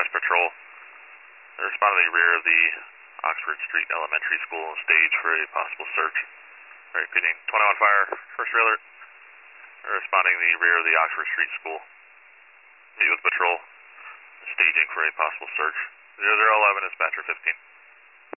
Northwest Patrol. They're responding to the rear of the Oxford Street Elementary School stage for a possible search. Repeating, 21 fire, first alert. They're responding to the rear of the Oxford Street School. Meet with patrol. Staging for a possible search. 0011, dispatcher 15.